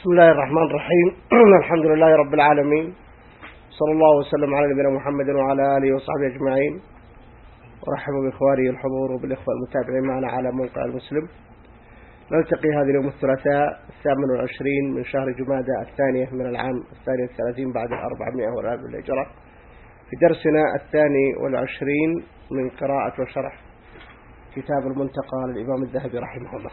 بسم الله الرحمن الرحيم. الحمد لله رب العالمين، صلى الله وسلم على نبينا محمد وعلى آله وصحبه أجمعين، ورحب بإخواني الحضور وبالإخوة المتابعين معنا على موقع المسلم. نلتقي هذه اليوم الثلاثاء 28 من شهر جمادى الثانية من العام 32 بعد 400 والآن بالهجرة، في درسنا 22 من قراءة وشرح كتاب المنتقى للإمام الذهبي رحمه الله.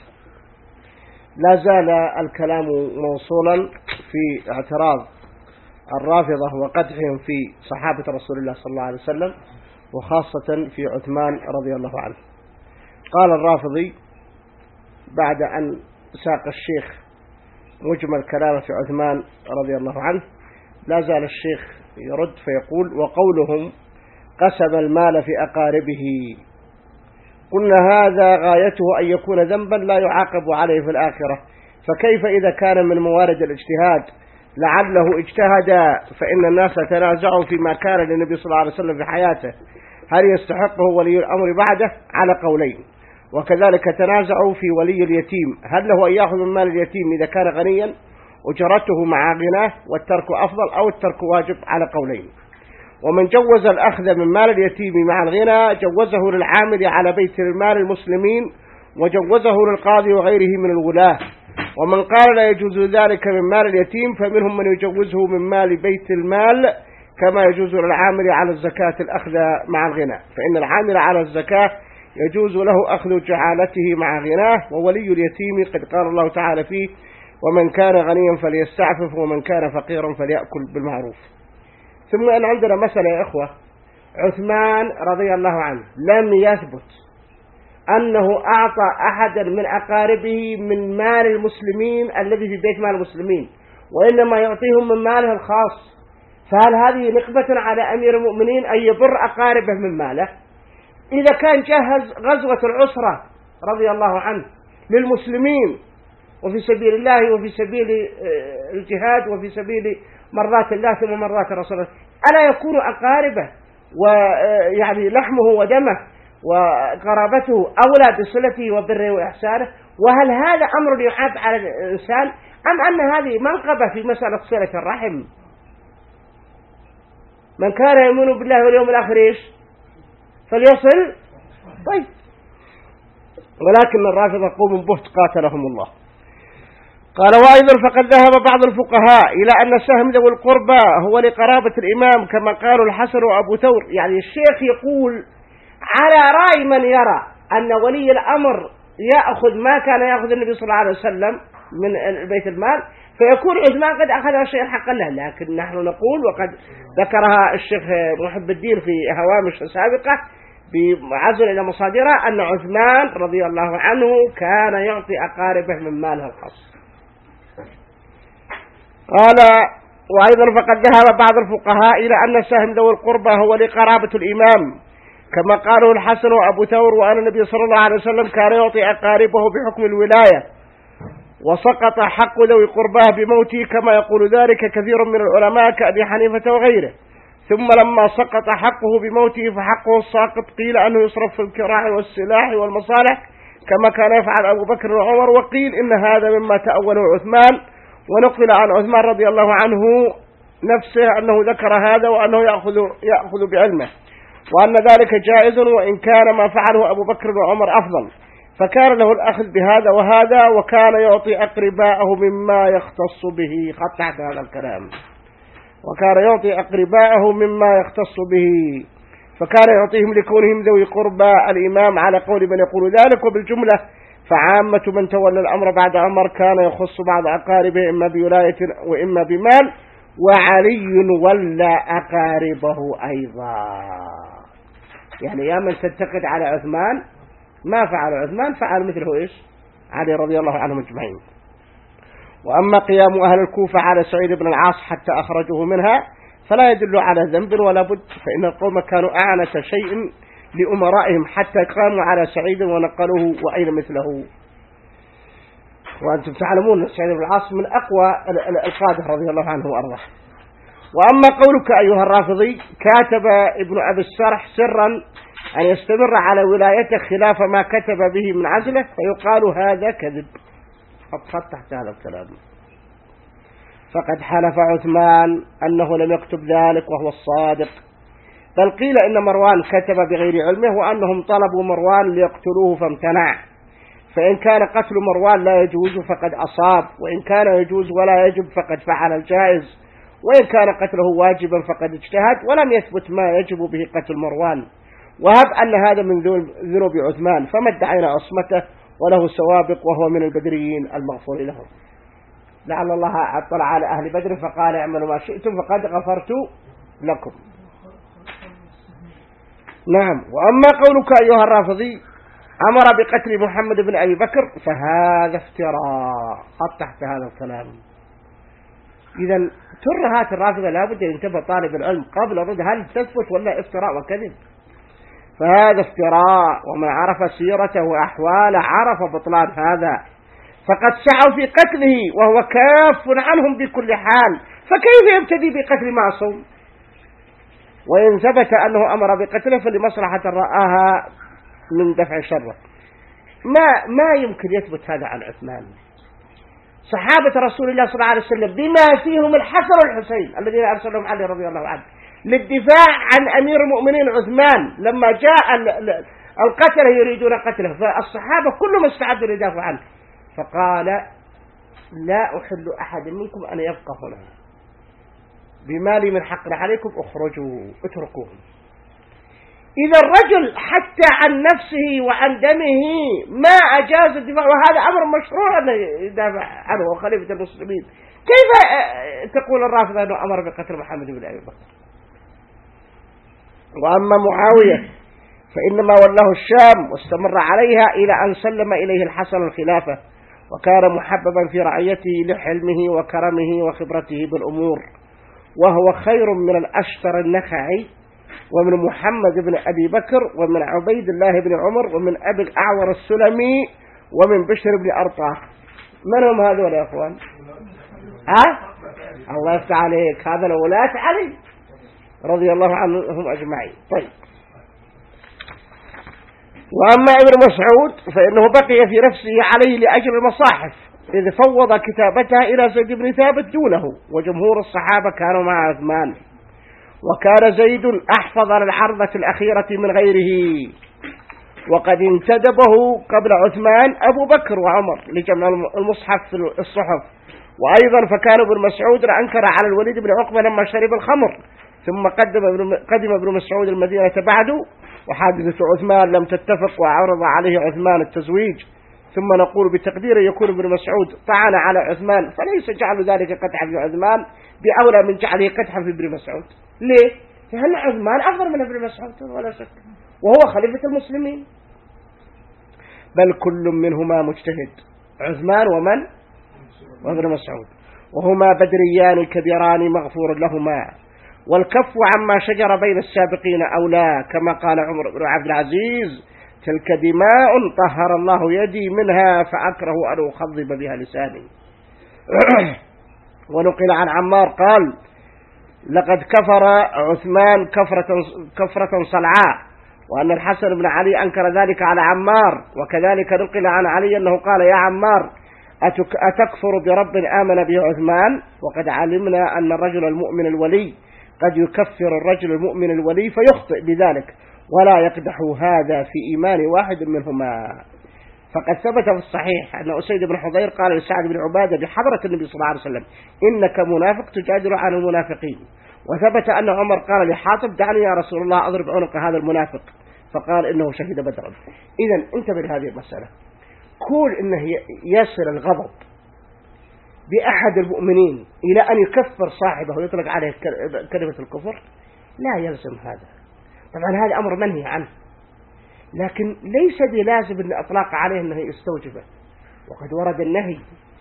لا زال الكلام موصولا في اعتراض الرافضة وقدحهم في صحابة رسول الله صلى الله عليه وسلم، وخاصة في عثمان رضي الله عنه. قال الرافضي بعد أن ساق الشيخ مجمل كلامه في عثمان رضي الله عنه، لا زال الشيخ يرد فيقول: وقولهم قسم المال في أقاربه، قلنا هذا غايته أن يكون ذنبا لا يعاقب عليه في الآخرة، فكيف إذا كان من موارد الاجتهاد لعله اجتهد، فإن الناس تنازعوا فيما كان للنبي صلى الله عليه وسلم في حياته هل يستحقه ولي الأمر بعده على قولين، وكذلك تنازعوا في ولي اليتيم هل له أن يأخذ من مال اليتيم إذا كان غنيا أجرته مع غناه والترك أفضل أو الترك واجب على قولين. ومن جوز الأخذ من مال اليتيم مع الغنى جوزه للعامل على بيت المال المسلمين، وجوزه للقاضي وغيره من الولاة. ومن قال لا يجوز ذلك من مال اليتيم فمنهم من يجوزه من مال بيت المال، كما يجوز للعامل على الزكاة الأخذ مع الغنى، فإن العامل على الزكاة يجوز له أخذ جعالته مع غناه. وولي اليتيم قد قال الله تعالى فيه: ومن كان غنيا فليستعفف ومن كان فقيرا فليأكل بالمعروف. ثم أن عندنا مسألة يا إخوة، عثمان رضي الله عنه لم يثبت أنه أعطى أحدا من أقاربه من مال المسلمين الذي في بيت مال المسلمين، وإنما يعطيهم من ماله الخاص. فهل هذه نقبة على أمير المؤمنين أن يبر أقاربه من ماله؟ إذا كان جهز غزوة العسرة رضي الله عنه للمسلمين وفي سبيل الله وفي سبيل الجهاد وفي سبيل مرضات الله ثم مرضات رسوله، ألا يكون أقاربه ويعني لحمه ودمه وقرابته أولى بصلته وبره وإحسانه؟ وهل هذا أمر يحاب على الإنسان أم أن هذه منقبة في مسألة صلة الرحم؟ من كان يؤمن بالله واليوم الآخر إيش فليصل. طيب، ولكن الرافضة قوم بهت قاتلهم الله. قال: وأيضا فقد ذهب بعض الفقهاء إلى أن سهم ذوي القربى هو لقرابة الإمام، كما قالوا الحسن وأبو ثور. يعني الشيخ يقول على رأي من يرى أن ولي الأمر يأخذ ما كان يأخذ النبي صلى الله عليه وسلم من بيت المال، فيكون عثمان قد أخذ شيئا حقا له. لكن نحن نقول، وقد ذكرها الشيخ محب الدين في هوامش سابقة بعزل إلى مصادره، أن عثمان رضي الله عنه كان يعطي أقاربه من ماله الخاص. قال: وأيضا فقد ذهب بعض الفقهاء إلى أن سهم ذوي القربى هو لقرابة الإمام، كما قالوا الحسن وأبو ثور، وأن النبي صلى الله عليه وسلم كان يعطي أقاربه بحكم الولاية، وسقط حق ذوي قرباه بموته، كما يقول ذلك كثير من العلماء كأبي حنيفة وغيره. ثم لما سقط حقه بموته فحقه الساقط قيل أنه يصرف في الكراع والسلاح والمصالح كما كان يفعل أبو بكر وعمر، وقيل إن هذا مما تأوله عثمان. ونقل عن عثمان رضي الله عنه نفسه أنه ذكر هذا، وأنه يأخذ بعلمه، وأن ذلك جائز، وإن كان ما فعله أبو بكر وعمر أفضل، فكان له الأخذ بهذا وهذا، وكان يعطي أقرباءه مما يختص به. قطعت هذا الكلام: وكان يعطي أقرباءه مما يختص به، فكان يعطيهم لكونهم ذوي قربى الإمام على قول من يقول ذلك. وبالجملة فعامة من تولى الأمر بعد عمر كان يخص بعض أقاربه إما بولاية وإما بمال، وعلي ولى أقاربه أيضا. يعني يا من تنتقد على عثمان، ما فعل عثمان فعل مثله إيش علي رضي الله عنهم أجمعين. وأما قيام أهل الكوفة على سعيد بن العاص حتى أخرجوه منها فلا يدل على ذنب ولا بد، فإن القوم كانوا أعنت شيء لأمرائهم حتى قاموا على سعيد ونقلوه وأين مثله. وأنتم تعلمون سعيد بن العاص من أقوى القادة رضي الله عنه وأرضاه. وأما قولك أيها الرافضي كاتب ابن أبي السرح سرا أن يستمر على ولايته خلاف ما كتب به من عزله، فيقال هذا كذب. قد تحت هذا الكلام. فقد حلف عثمان أنه لم يكتب ذلك وهو الصادق، بل قيل إن مروان كتب بغير علمه وأنهم طلبوا مروان ليقتلوه فامتنع، فإن كان قتل مروان لا يجوز فقد أصاب، وإن كان يجوز ولا يجب فقد فعل الجائز، وإن كان قتله واجبا فقد اجتهد، ولم يثبت ما يجب به قتل مروان، وهب أن هذا من ذنوب عثمان فما ادعينا عصمته وله سوابق وهو من البدريين المغفور لهم. لعل الله اطلع على أهل بدر فقال اعملوا ما شئتم فقد غفرت لكم. نعم. وأما قولك أيها الرافضي أمر بقتل محمد بن أبي بكر فهذا افتراء، قد تحت هذا الكلام. إذا ترهات الرافضة لابد أن ينتبه طالب العلم قبل رد هل تثبت ولا افتراء وكذب. فهذا افتراء، ومن عرف سيرته وأحواله عرف بطلان هذا، فقد سعوا في قتله وهو كاف عنهم بكل حال، فكيف يبتدي بقتل معصوم؟ وإن ثبت أنه أمر بقتله فلمصلحة رآها من دفع شره. ما يمكن يثبت هذا عن عثمان. صحابة رسول الله صلى الله عليه وسلم بما فيهم الحسن والحسين الذين أرسلهم علي رضي الله عنه للدفاع عن أمير المؤمنين عثمان لما جاء القتلة يريدون قتله، فالصحابة كلهم استعدوا ليدافعوا عنه، فقال لا أحل أحد منكم أن يبقى هنا، بما لي من حق عليكم اخرجوا اتركوهم. إذا الرجل حتى عن نفسه وعن دمه ما أجاز الدفاع، وهذا أمر مشروع أن يدافع عنه وخليفة المسلمين، كيف تقول الرافضة أنه أمر بقتل محمد بن أبي بكر؟ وأما معاوية فإنما ولاه الشام واستمر عليها إلى أن سلم إليه الحسن الخلافة، وكان محببا في رعيته لحلمه وكرمه وخبرته بالأمور، وهو خير من الأشتر النخعي ومن محمد بن أبي بكر ومن عبيد الله بن عمر ومن أبي الأعور السلمي ومن بشر بن أرطاه. من هم هذول يا أخوان؟ الله يفتح عليك، هذا الولاة علي رضي الله عنهم أجمعين. طيب. وأما ابن مسعود فإنه بقي في نفسه عليه لأجل المصاحف، إذ فوض كتابتها إلى زيد بن ثابت دونه، وجمهور الصحابة كانوا مع عثمان، وكان زيد أحفظ للعرضة الأخيرة من غيره، وقد انتدبه قبل عثمان أبو بكر وعمر لجمع المصحف في الصحف. وأيضا فكان ابن مسعود أنكر على الوليد بن عقبة لما شرب الخمر، ثم قدم ابن مسعود المدينة بعده، وحادثة عثمان لم تتفق وعرض عليه عثمان التزويج، ثم نقول بتقدير يكون ابن مسعود طعن على عثمان، فليس جعل ذلك قدحا في عثمان بأولى من جعله قدحا في ابن مسعود. ليه؟ لأن عثمان أفضل من ابن مسعود ولا شك، وهو خليفة المسلمين، بل كل منهما مجتهد، عثمان وابن مسعود، وهما بدريان كبيران مغفور لهما، والكف عما شجر بين السابقين أولى، كما قال عمر بن عبد العزيز تلك دماء طهر الله يدي منها فأكره أن أخضب بها لساني. ونقل عن عمار قال لقد كفر عثمان كفرة صلعاء، وأن الحسن بن علي أنكر ذلك على عمار. وكذلك نقل عن علي أنه قال يا عمار أتكفر برب آمن به عثمان؟ وقد علمنا أن الرجل المؤمن الولي قد يكفر الرجل المؤمن الولي فيخطئ بذلك، ولا يقدح هذا في إيمان واحد منهما. فقد ثبت في الصحيح أن أسيد بن حضير قال لسعد بن عبادة بحضرة النبي صلى الله عليه وسلم إنك منافق تجادل عن المنافقين. وثبت أن عمر قال لحاطب دعني يا رسول الله أضرب عنق هذا المنافق، فقال إنه شهد بدرا. إذن انتبه لهذه المسألة، كل إنه يصل الغضب بأحد المؤمنين إلى أن يكفر صاحبه ويطلق عليه كلمة الكفر لا يلزم هذا. طبعا هذا أمر منهي عنه، لكن ليس بلازم أن أطلق عليه أنه يستوجبه، وقد ورد النهي.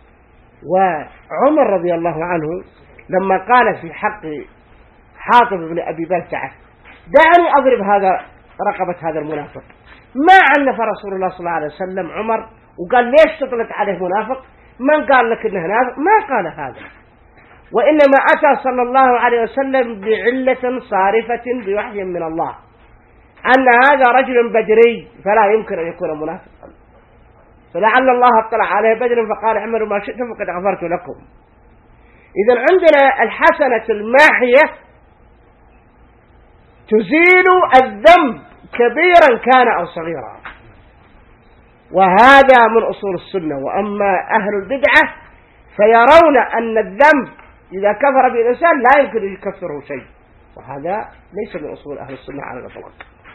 وعمر رضي الله عنه لما قال في حق حاطب بن أبي بلتعة دعني أضرب رقبة هذا المنافق، ما عنف رسول الله صلى الله عليه وسلم عمر وقال ليش تطلق عليه منافق؟ من قال لك إنه نافق؟ ما قال هذا، وإنما أتى صلى الله عليه وسلم بعلة صارفة بوحي من الله أن هذا رجل بدري فلا يمكن أن يكون منافقا، فلعل الله اطلع عليه بدر فقال اعملوا ما شئتم فقد غفرت لكم. إذا عندنا الحسنة الماحية تزيل الذنب كبيرا كان أو صغيرا، وهذا من أصول السنة. وأما أهل البدعة فيرون أن الذنب إذا كفر بالإنسان لا يمكن أن يكفره شيء، وهذا ليس من أصول أهل السنة على الإطلاق.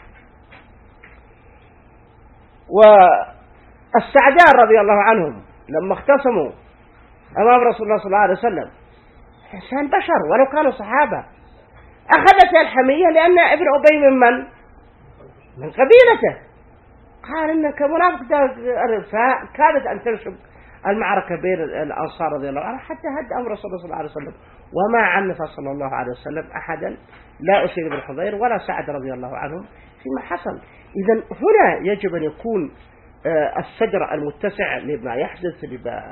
والسعداء رضي الله عنهم لما اختصموا أمام رسول الله صلى الله عليه وسلم، إنسان بشر ولو كانوا صحابة، أخذت الحمية لأن ابن أبي من قبيلته، قال إنك منافق، فكادت أن تنشب المعركة بين الأنصار رضي الله عنهم حتى هد أمر رسول الله صلى الله عليه وسلم، وما عنف صلى الله عليه وسلم أحدا، لا أسير بن حضير ولا سعد رضي الله عنهم فيما حصل. إذن هنا يجب أن يكون الصدر المتسع لما يحدث، لما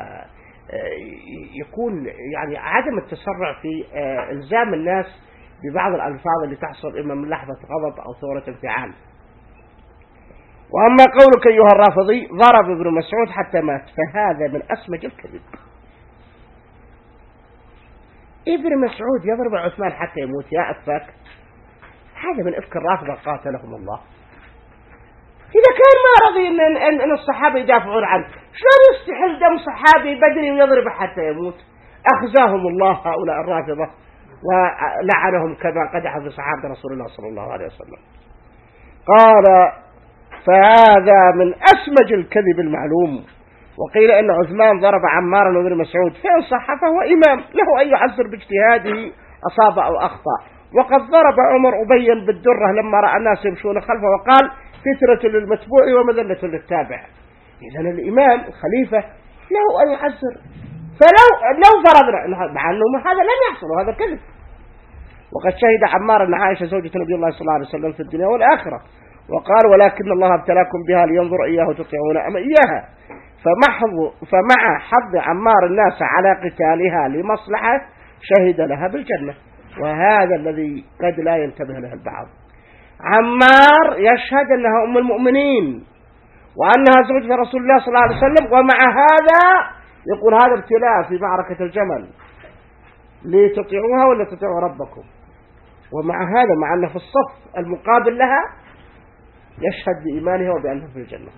يكون يعني عدم التسرع في إلزام الناس ببعض الألفاظ اللي تحصل إما من لحظة غضب أو ثورة انفعال. وأما قولك أيها الرافضي ضرب ابن مسعود حتى مات، فهذا من أسمج الكذب. ابن مسعود يضرب عثمان حتى يموت يا أفاك، هذا من إفك الرافضة قاتلهم الله. إذا كان ما رضي أن الصحابة يدافعون عنه، شلون يستحل دم صحابي بدري ويضرب حتى يموت؟ أخزاهم الله هؤلاء الرافضة ولعنهم كما قدح في صحابة رسول الله صلى الله عليه وسلم. قال فهذا من أسمج الكذب المعلوم. وقيل أن عثمان ضرب عمارا وابن مسعود، فإن صح فهو إمام له أن يعذر باجتهاده أصاب أو أخطأ. وقد ضرب عمر أبيا بالدرة لما رأى الناس يمشون خلفه وقال فترة للمتبوع ومذلة للتابع. إذن الإمام الخليفة له أن يعذر، فلو فرضنا مع أنه هذا لم يحصل وهذا كذب. وقد شهد عمار أن عائشة زوجة النبي الله صلى الله عليه وسلم في الدنيا والآخرة، وقال ولكن الله ابتلاكم بها لينظر إياه تطيعون أم إياها. فمع حظ عمار الناس على قتالها لمصلحة شهد لها بالجنة، وهذا الذي قد لا ينتبه له البعض. عمار يشهد أنها أم المؤمنين وأنها زوجة رسول الله صلى الله عليه وسلم، ومع هذا يقول هذا ابتلاء في معركة الجمل لتطيعوها ولا تطيعوا ربكم. ومع هذا مع أنه في الصف المقابل لها يشهد بإيمانها وبأنه في الجنة.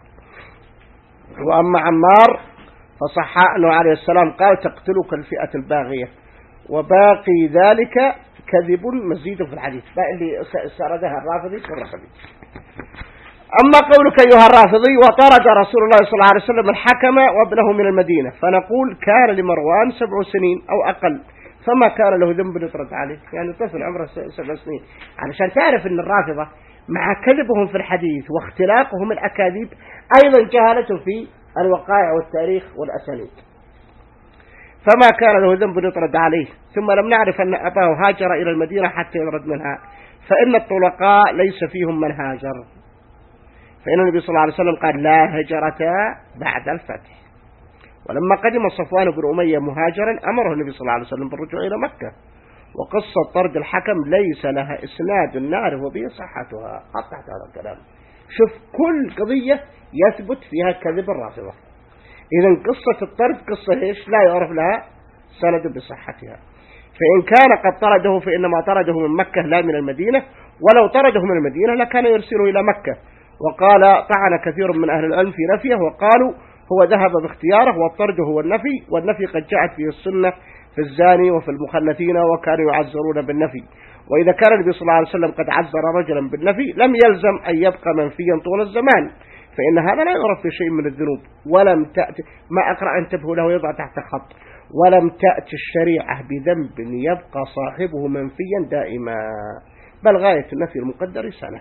وأما عمار فصح أنه عليه السلام قال تقتلك الفئة الباغية، وباقي ذلك كذب مزيد في الحديث اللي سردها الرافضي والرافضي. أما قولك أيها الرافضي وطرد رسول الله صلى الله عليه وسلم الحكم وابنه من المدينة، فنقول كان لمروان 7 سنين أو أقل، فما كان له ذنب يطرد عليه، يعني طفل عمره 7 سنين. علشان تعرف أن الرافضة مع كذبهم في الحديث واختلاقهم الأكاذيب أيضا جهالتهم في الوقائع والتاريخ والأسانيد. فما كان له ذنب يطرد عليه. ثم لم نعرف أن أباه هاجر إلى المدينة حتى يطرد منها، فإن الطلقاء ليس فيهم من هاجر، فإن النبي صلى الله عليه وسلم قال لا هجرة بعد الفتح. ولما قدم صفوان بن أمية مهاجرا أمره النبي صلى الله عليه وسلم بالرجوع إلى مكة. وقصة طرد الحكم ليس لها إسناد نعرف به صحتها. قطعت هذا الكلام. شوف كل قضية يثبت فيها كذب الرافضة. إذن قصة الطرد قصة إيش لا يعرف لها سند بصحتها. فإن كان قد طرده فإنما طرده من مكة لا من المدينة، ولو طرده من المدينة لكان يرسله إلى مكة. وقال طعن كثير من أهل العلم في نفيه وقالوا هو ذهب باختياره، والطرد هو النفي، والنفي قد جاءت فيه السنة في الزاني وفي المخلفين وكانوا يعذرون بالنفي. وإذا كان النبي صلى الله عليه وسلم قد عذر رجلا بالنفي لم يلزم أن يبقى منفيا طول الزمان، فإن هذا لا يعرف في شيء من الذنوب. ولم تأتي ما أقرأ انتبهوا له يضع تحت خط، ولم تأتي الشريعة بذنب يبقى صاحبه منفيا دائما، بل غاية النفي المقدر سنة.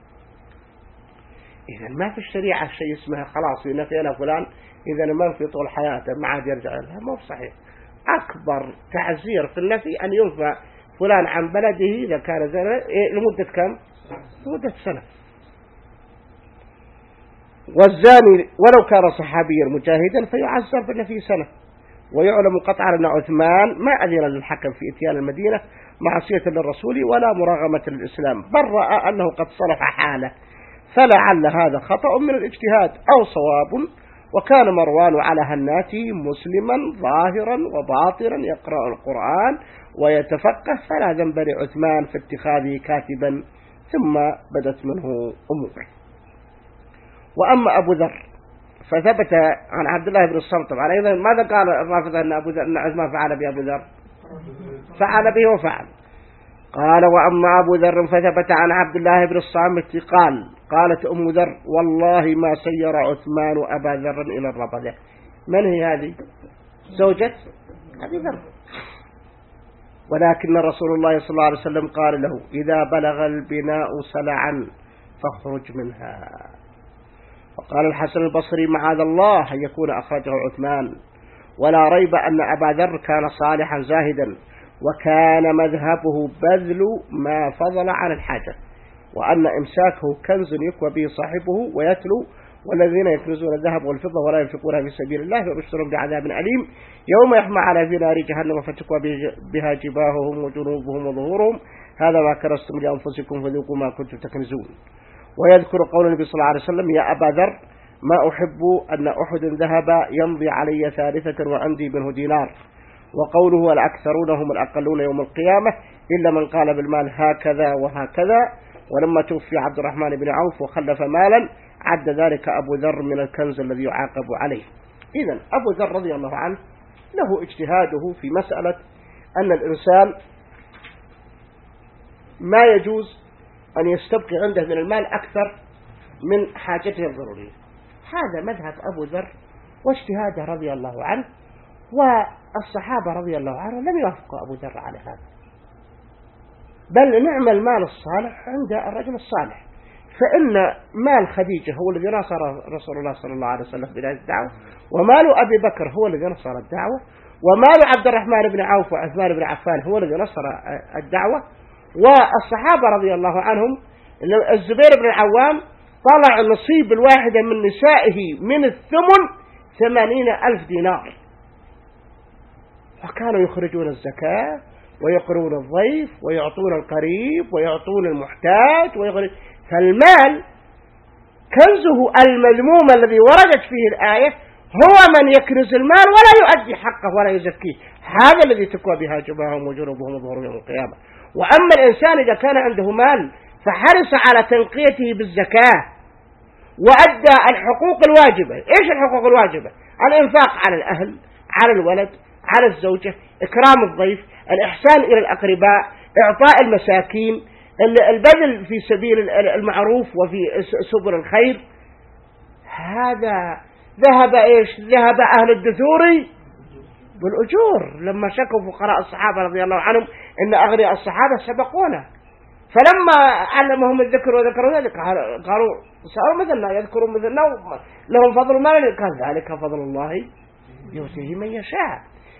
إذا ما في الشريعة شيء اسمها خلاص ينفينا فلان إذا منفي طول حياته ما عاد يرجع لها، ما هو صحيح. أكبر تعزير في النفي أن ينفى فلان عن بلده إذا كان زنا لمدة كم؟ لمدة سنة. والزاني ولو كان صحابيا مجاهدا فيعذر بالنفي سنة. ويعلم قطعا أن عثمان ما أذن للحكم في إتيان المدينة معصية للرسول ولا مراغمة للإسلام، بل رأى أنه قد صلح حاله، فلعل هذا خطأ من الاجتهاد أو صواب وكان مروان على هناته مسلما ظاهرا وباطنا يقرأ القرآن ويتفقه، فلا ذنب لعثمان في اتخاذه كاتبا، ثم بدت منه أمور. وأما أبو ذر فثبت عن عبد الله بن الصمت. طبعا أيضا ماذا قال الرافضة أن عثمان فعل بأبو ذر؟ فعل به وفعل. قال: وأما أبو ذر فثبت عن عبد الله بن الصامت قالت أم ذر: والله ما سير عثمان أبا ذر إلى الربذة. من هي هذه؟ زوجة أبي ذر. ولكن رسول الله صلى الله عليه وسلم قال له: إذا بلغ البناء سلعا فاخرج منها. وقال الحسن البصري: معاذ الله أن يكون أخرجه عثمان. ولا ريب أن أبا ذر كان صالحا زاهدا، وكان مذهبه بذل ما فضل عن الحاجة، وأن إمساكه كنز يكوى به صاحبه ويتلو، والذين يكنزون الذهب والفضة ولا ينفقونها في سبيل الله فبشرهم بعذاب أليم يوم يحمى على في نار جهنم فتكوى بها جباههم وجنوبهم وظهورهم، هذا ما كنزتم لأنفسكم فذوقوا ما كنتم تكنزون. ويذكر قول النبي صلى الله عليه وسلم: يا أبا ذر ما أحب أن أحد ذهب يمضي علي ثالثة وعندي منه دينار. وقوله: الأكثرون هم الأقلون يوم القيامة إلا من قال بالمال هكذا وهكذا. ولما توفي عبد الرحمن بن عوف وخلف مالا عد ذلك أبو ذر من الكنز الذي يعاقب عليه. إذن أبو ذر رضي الله عنه له اجتهاده في مسألة أن الإنسان ما يجوز أن يستبقي عنده من المال أكثر من حاجته الضرورية. هذا مذهب أبو ذر واجتهاده رضي الله عنه، والصحابة رضي الله عنهم لم يوافقوا أبو ذر على هذا، بل نعم المال الصالح عند الرجل الصالح. فإن مال خديجة هو الذي نصر رسول الله صلى الله عليه وسلم بداية الدعوة، ومال أبي بكر هو الذي نصر الدعوة، ومال عبد الرحمن بن عوف وعثمان بن عفان هو الذي نصر الدعوة. والصحابة رضي الله عنهم الزبير بن العوام طلع نصيب الواحدة من نسائه من الثمن 80,000 دينار، وكانوا يخرجون الزكاة ويقرون الضيف ويعطون القريب ويعطون المحتاج فالمال كنزه المذموم الذي وردت فيه الآية هو من يكنز المال ولا يؤدي حقه ولا يزكيه، هذا الذي تكوى بها جباههم وجنوبهم وظهورهم يوم القيامة. وأما الإنسان إذا كان عنده مال فحرص على تنقيته بالزكاة وأدى الحقوق الواجبة. إيش الحقوق الواجبة؟ الإنفاق على الأهل، على الولد، على الزوجة، إكرام الضيف، الإحسان إلى الأقرباء، إعطاء المساكين، البذل في سبيل المعروف وفي سبل الخير. هذا ذهب أهل الدثور بالأجور لما شكوا فقراء الصحابة رضي الله عنهم إن أغنياء الصحابة سبقونا، فلما علمهم الذكر وذكروا ذلك قالوا سألوا مثلنا يذكروا مثلنا لهم فضل ما قال ذلك فضل الله يؤتيه من يشاء.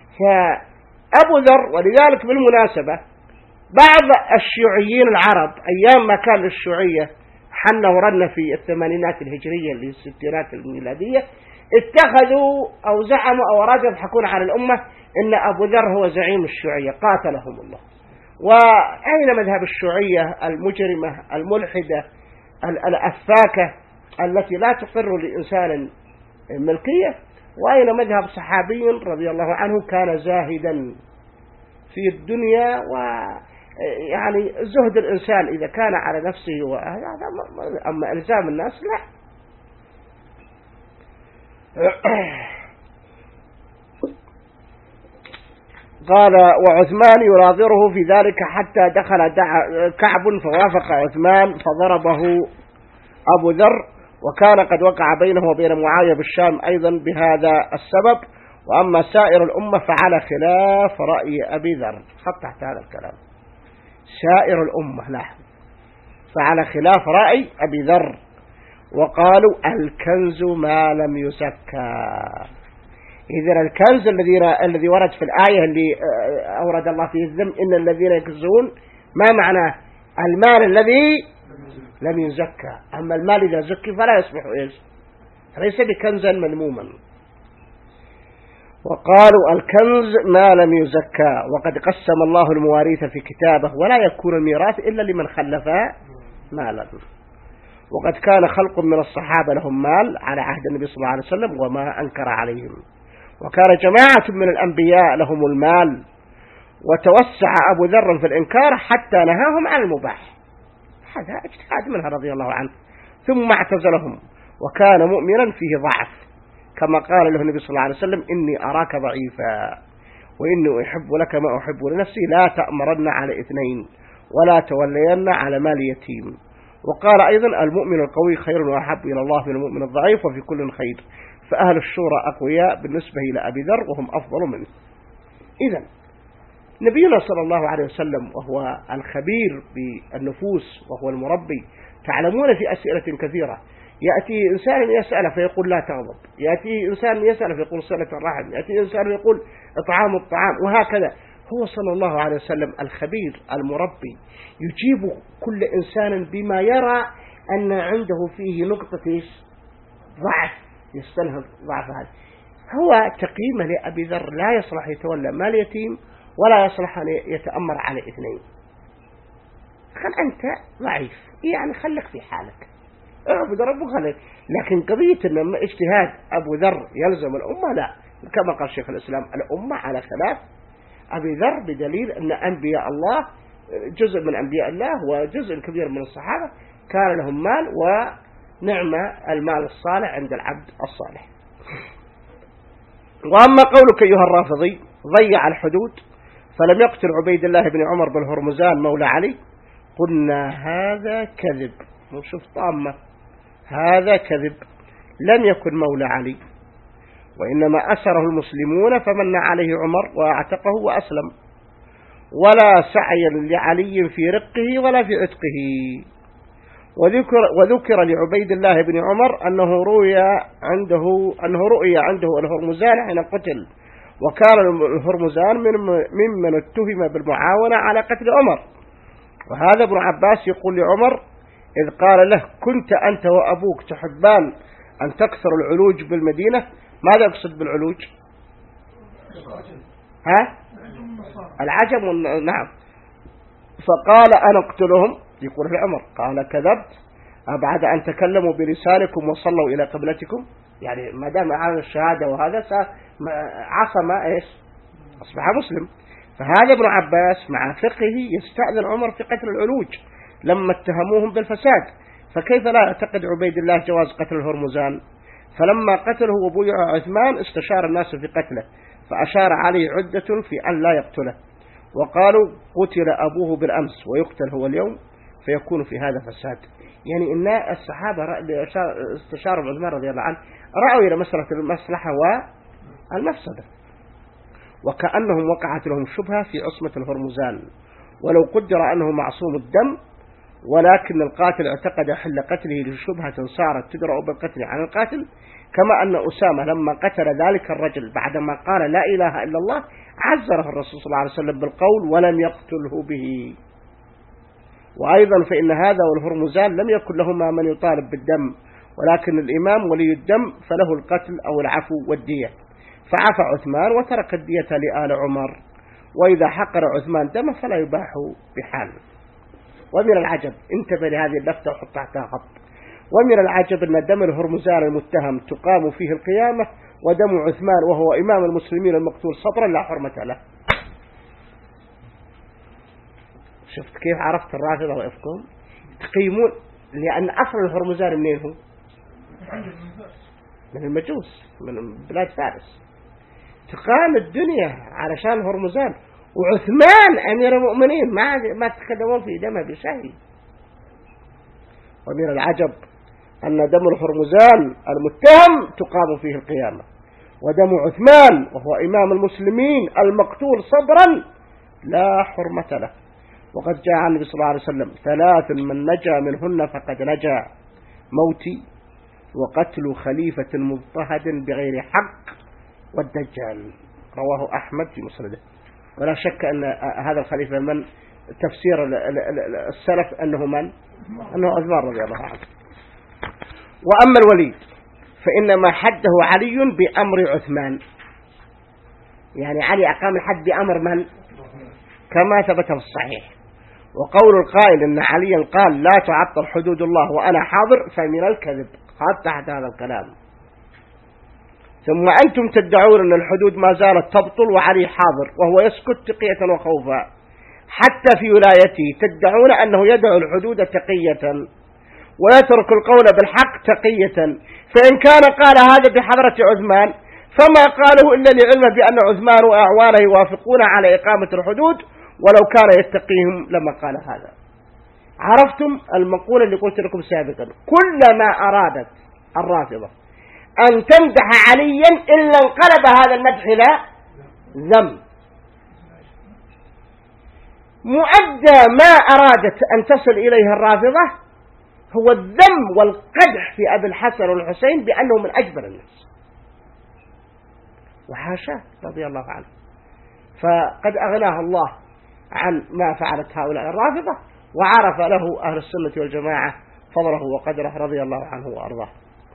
فأبو ذر، ولذلك بالمناسبة بعض الشيوعيين العرب أيام ما كان الشيوعية حنة ورنة في الثمانينات الهجرية للستينات الميلادية اتخذوا أو زعموا أو أرادوا يضحكون على الأمة إن أبو ذر هو زعيم الشيوعية قاتلهم الله. وأين مذهب الشيوعية المجرمة الملحدة الأفاكة التي لا تقر لإنسان ملكية؟ وأين مذهب صحابي رضي الله عنه كان زاهدا في الدنيا، ويعني زهد الإنسان إذا كان على نفسه وأهله، أما إلزام الناس لا. قال: وعثمان يناظره في ذلك حتى دخل كعب فوافق عثمان فضربه أبو ذر، وكان قد وقع بينه وبين معاوية بالشام أيضا بهذا السبب. وأما سائر الأمة فعلى خلاف رأي أبي ذر. خط تحت هذا الكلام، سائر الأمة لاحظ فعلى خلاف رأي أبي ذر، وقالوا الكنز ما لم يزكى. إذن الكنز الذي ورد في الآية اللي أورد الله فيه الذم إن الذين يكنزون، ما معناه؟ المال الذي لم يزكى. أما المال إذا زكي فلا يصبح إيش؟ ليس بكنزا ملموما. وقالوا الكنز ما لم يزكى، وقد قسم الله المواريث في كتابه ولا يكون الميراث إلا لمن خلف مالا. وقد كان خلق من الصحابة لهم مال على عهد النبي صلى الله عليه وسلم وما أنكر عليهم، وكان جماعة من الأنبياء لهم المال، وتوسع أبو ذر في الإنكار حتى نهاهم عن المباح، هذا اجتهاد منها رضي الله عنه، ثم اعتزلهم، وكان مؤمنا فيه ضعف، كما قال له النبي صلى الله عليه وسلم: إني أراك ضعيفا وإني أحب لك ما أحب لنفسي، لا تأمرن على اثنين ولا تولين على مال يتيم. وقال أيضا: المؤمن القوي خير وأحب إلى الله من المؤمن الضعيف، وفي كل خير، فأهل الشورى أقوياء بالنسبة إلى أبي ذر وهم أفضل منه. إذن نبينا صلى الله عليه وسلم وهو الخبير بالنفوس وهو المربي، تعلمون في أسئلة كثيرة يأتي إنسان يسأل فيقول لا تغضب، يأتي إنسان يسأل فيقول صلة الرحم، يأتي إنسان يقول إطعام الطعام، وهكذا. هو صلى الله عليه وسلم الخبير المربي يجيب كل إنسان بما يرى أن عنده فيه نقطة ضعف يستنهض ضعف هذا. هو تقييمه لأبي ذر: لا يصلح يتولى مال يتيم ولا يصلح أن يتأمر على اثنين. خل أنت ضعيف، يعني خلك في حالك، اعبد ربك خلك. لكن قضية أن اجتهاد أبو ذر يلزم الأمة، لا، كما قال شيخ الإسلام: الأمة على خلاف أبي ذر، بدليل أن أنبياء الله، جزء من أنبياء الله وجزء كبير من الصحابة كان لهم مال، ونعم المال الصالح عند العبد الصالح. وأما قولك أيها الرافضي: ضيع الحدود فلم يقتل عبيد الله بن عمر بن هرمزان مولى علي، قلنا هذا كذب. نشوف طامة، هذا كذب، لم يكن مولى علي، وإنما أسره المسلمون فمن عليه عمر واعتقه وأسلم، ولا سعي لعلي في رقه ولا في عتقه. وذكر لعبيد الله بن عمر أنه رؤي عنده الهرمزان حين قتل، وكان الهرمزان ممن اتهم بالمعاونة على قتل عمر. وهذا ابن عباس يقول لعمر إذ قال له: كنت أنت وأبوك تحبان أن تكثر العلوج بالمدينة. ماذا يقصد بالعلوج؟ العجم، نعم. فقال: أنا أقتلهم، يقول لعمر، قال: كذبت، بعد أن تكلموا بلسانكم وصلوا إلى قبلتكم، يعني ما دام على الشهادة وهذا عصم إيش؟ أصبح مسلم. فهذا ابن عباس مع فقهه يستأذن عمر في قتل العلوج لما اتهموهم بالفساد، فكيف لا يعتقد عبيد الله جواز قتل الهرمزان؟ فلما قتله وبويع عثمان استشار الناس في قتله، فأشار عليه عدة في أن لا يقتله، وقالوا: قتل أبوه بالأمس ويقتل هو اليوم، فيكون في هذا فساد. يعني إن الصحابة استشاروا عثمان رضي الله عنه رأوا إلى مسألة المصلحة والمفسدة، وكأنهم وقعت لهم شبهة في عصمة الهرمزان، ولو قدر أنه معصوم الدم، ولكن القاتل اعتقد حل قتله لشبهة صارت تدرأ بالقتل عن القاتل، كما أن أسامة لما قتل ذلك الرجل بعدما قال لا إله إلا الله عزره الرسول صلى الله عليه وسلم بالقول ولم يقتله به. وأيضا فإن هذا والهرمزان لم يكن لهما من يطالب بالدم، ولكن الإمام ولي الدم فله القتل أو العفو والدية، فعفى عثمان وترك الدية لآل عمر، وإذا حقر عثمان دمه فلا يباح بحال. ومن العجب، انتبه لهذه اللفتة وحط تحتها خط، ومن العجب أن دم الهرمزان المتهم تقام فيه القيامة، ودم عثمان وهو إمام المسلمين المقتول سطرا لا حرمة له. شفت كيف عرفت الرافضة وإفكم تقيمون؟ لأن أصل الهرمزان منين هو؟ من المجوس، من بلاد فارس. تقام الدنيا علشان الهرمزان، وعثمان أمير المؤمنين ما تقدمون في دمه بشيء. ومن العجب أن دم الهرمزان المتهم تقام فيه القيامة، ودم عثمان وهو إمام المسلمين المقتول صدرا لا حرمة له. وقد جاء عن النبي صلى الله عليه وسلم: 3 من نجا منهن فقد نجا: موتي، وقتل خليفة مضطهد بغير حق، والدجال. رواه أحمد في مسنده. ولا شك أن هذا الخليفة من تفسير السلف أنه عثمان رضي الله عنه. وأما الوليد فإنما حده علي بأمر عثمان، يعني علي أقام الحد بأمر من؟ كما ثبت في الصحيح. وقول القائل إن عليا قال لا تعطل حدود الله وأنا حاضر فمن الكذب، قال تحت هذا الكلام. ثم أنتم تدعون أن الحدود ما زالت تبطل وعلي حاضر وهو يسكت تقية وخوفا، حتى في ولايته تدعون أنه يدعو الحدود تقية ويترك القول بالحق تقية، فإن كان قال هذا بحضرة عثمان فما قاله إلا لعلمه بأن عثمان وأعوانه يوافقون على إقامة الحدود، ولو كان يتقيهم لما قال هذا. عرفتم المقولة اللي قلت لكم سابقا، كلما أرادت الرافضة أن تمدح عليا إلا انقلب هذا المدح إلى ذم. مؤدى ما أرادت أن تصل إليه الرافضة هو الذم والقدح في أبي الحسن والحسين بأنه من أجبر الناس، وحاشاه رضي الله عنه. فقد أغناه الله عن ما فعلت هؤلاء الرافضة، وعرف له أهل السنة والجماعة فضله وقدره رضي الله عنه وأرضاه.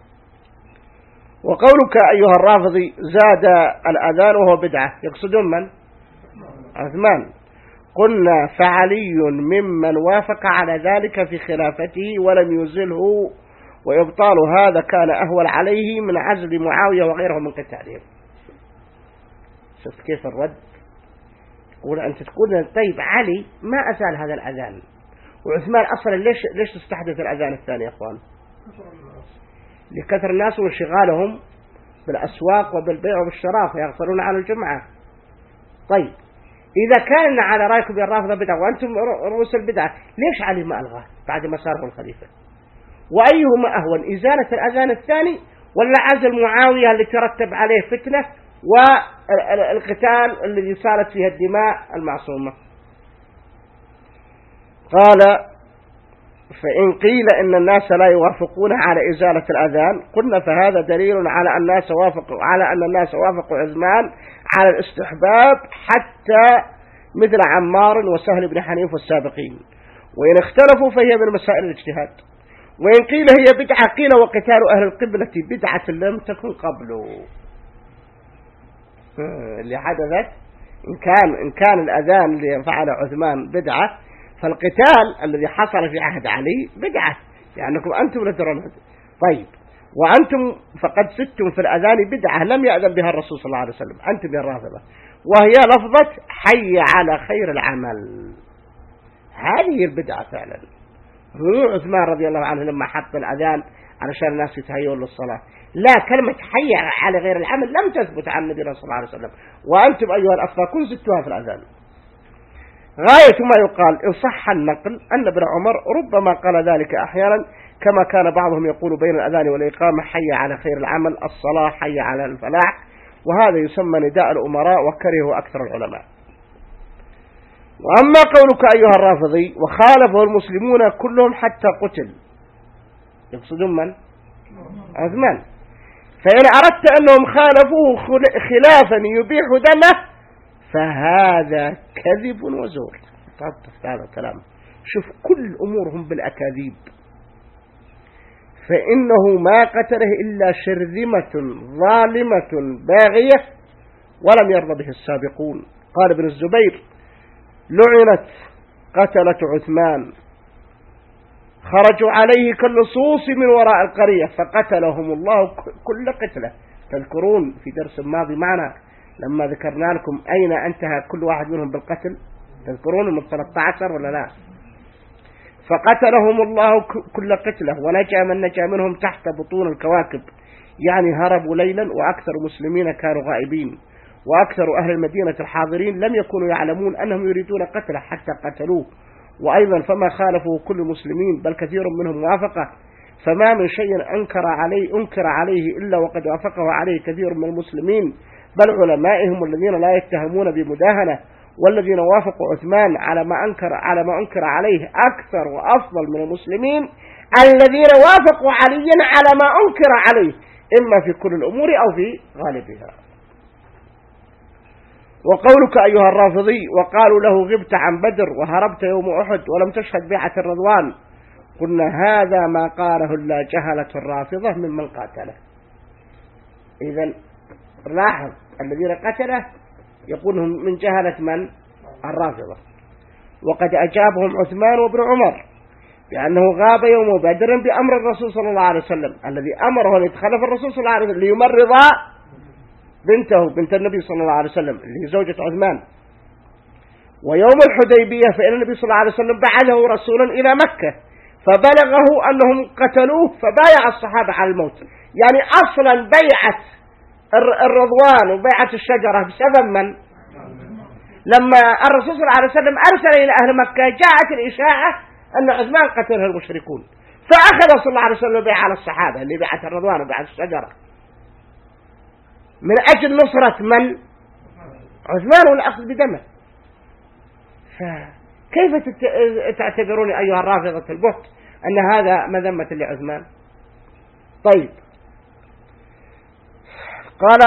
وقولك أيها الرافضي زاد الأذان وهو بدعة، يقصدون من؟ عثمان. قلنا فعلي ممن وافق على ذلك في خلافته ولم يزله، وإبطال هذا كان أهول عليه من عزل معاوية وغيره من قتالهم. شفت كيف الرد؟ يقول أنت تقول طيب علي ما أزال هذا الأذان، وعثمان أصلا ليش تستحدث الأذان الثاني يا أخوان؟ لكثر الناس وانشغالهم بالأسواق وبالبيع وبالشراء فيغفلون عن الجمعة. طيب إذا كان على رأيكم بالرافضة بدعة وأنتم رؤوس البدعة، ليش علي ما ألغاه بعد ما صار الخليفة؟ وأيهما أهون، إزالة الأذان الثاني ولا عزل معاوية اللي ترتب عليه فتنة والقتال الذي صارت فيها الدماء المعصومة؟ قال فإن قيل إن الناس لا يوافقون على إزالة الأذان قلنا فهذا دليل على أن الناس وافقوا عثمان على الاستحباب حتى مثل عمار وسهل بن حنيف والسابقين، وإن اختلفوا فهي من مسائل الاجتهاد. وإن قيل هي بدعة قيل وقتال أهل القبلة بدعة لم تكن قبله. اللي حدثت إن كان الأذان اللي فعل عثمان بدعة، فالقتال الذي حصل في عهد علي بدعة، لأنكم أنتم لا ترون. طيب وأنتم فقد زدتم في الأذان بدعة لم يأذن بها الرسول صلى الله عليه وسلم، أنتم يا الرافضة، وهي لفظة حي على خير العمل. هذه البدعة فعلا. هو عثمان رضي الله عنه لما حط الأذان علشان الناس يتهيئون للصلاة، لا، كلمة حي على غير العمل لم تثبت عن النبي صلى الله عليه وسلم، وأنتم أيها الأفاكون زدتوها في الأذان. غاية ما يقال إن صح النقل أن ابن عمر ربما قال ذلك أحيانا، كما كان بعضهم يقول بين الأذان والإقامة حي على خير العمل، الصلاة حي على الفلاح، وهذا يسمى نداء الأمراء وكرهه أكثر العلماء. وأما قولك أيها الرافضي وخالفه المسلمون كلهم حتى قتل، يقصدون من؟ عثمان. فإن أردت أنهم خالفوه خلافا يبيح دمه فهذا كذب وزور. هذا الكلام، شوف كل أمورهم بالأكاذيب. فإنه ما قتله إلا شرذمة ظالمة باغية ولم يرضى به السابقون. قال ابن الزبير لعنت قتلة عثمان، خرجوا عليه كاللصوص من وراء القرية فقتلهم الله كل قتلة. تذكرون في درس ماضي معنا لما ذكرنا لكم أين انتهى كل واحد منهم بالقتل؟ تذكرون من 13 ولا لا؟ فقتلهم الله كل قتلة ونجا من نجا منهم تحت بطون الكواكب، يعني هربوا ليلا، وأكثر المسلمين كانوا غائبين، وأكثر أهل المدينة الحاضرين لم يكونوا يعلمون أنهم يريدون قتله حتى قتلوه. وأيضا فما خالفوا كل المسلمين بل كثير منهم وافقه، فما من شيء أنكر عليه إلا وقد وافقه عليه كثير من المسلمين، بل علمائهم الذين لا يتهمون بمداهنة، والذين وافقوا عثمان على ما أنكر عليه أكثر وأفضل من المسلمين الذين وافقوا عليا على ما أنكر عليه، إما في كل الأمور أو في غالبها. وقولك أيها الرافضي وقالوا له غبت عن بدر وهربت يوم أحد ولم تشهد بيعة الرضوان، قلنا هذا ما قاله لا جهلة الرافضة ممن قاتله. إذن لاحظ الذين قتله يقولهم من جهلة من؟ الرافضة. وقد أجابهم عثمان وابن عمر بأنه غاب يوم بدر بأمر الرسول صلى الله عليه وسلم الذي أمره أن يتخلف الرسول صلى الله عليه وسلم ليمرض بنته بنت النبي صلى الله عليه وسلم اللي هي زوجة عثمان. ويوم الحديبية فإن النبي صلى الله عليه وسلم بعثه رسولا إلى مكة فبلغه أنهم قتلوه فبايع الصحابة على الموت. يعني أصلا بيعة الرضوان وبيعة الشجرة بسبب من؟ لما الرسول صلى الله عليه وسلم أرسل إلى أهل مكة جاءت الإشاعة أن عثمان قتله المشركون فأخذ صلى الله عليه وسلم بيعة على الصحابة اللي بيعة الرضوان وبيعة الشجرة من أجل نصرة من؟ عثمان والأخذ بدمه. فكيف تعتبرون أيها الرافضة البحت أن هذا مذمة لعثمان؟ طيب قال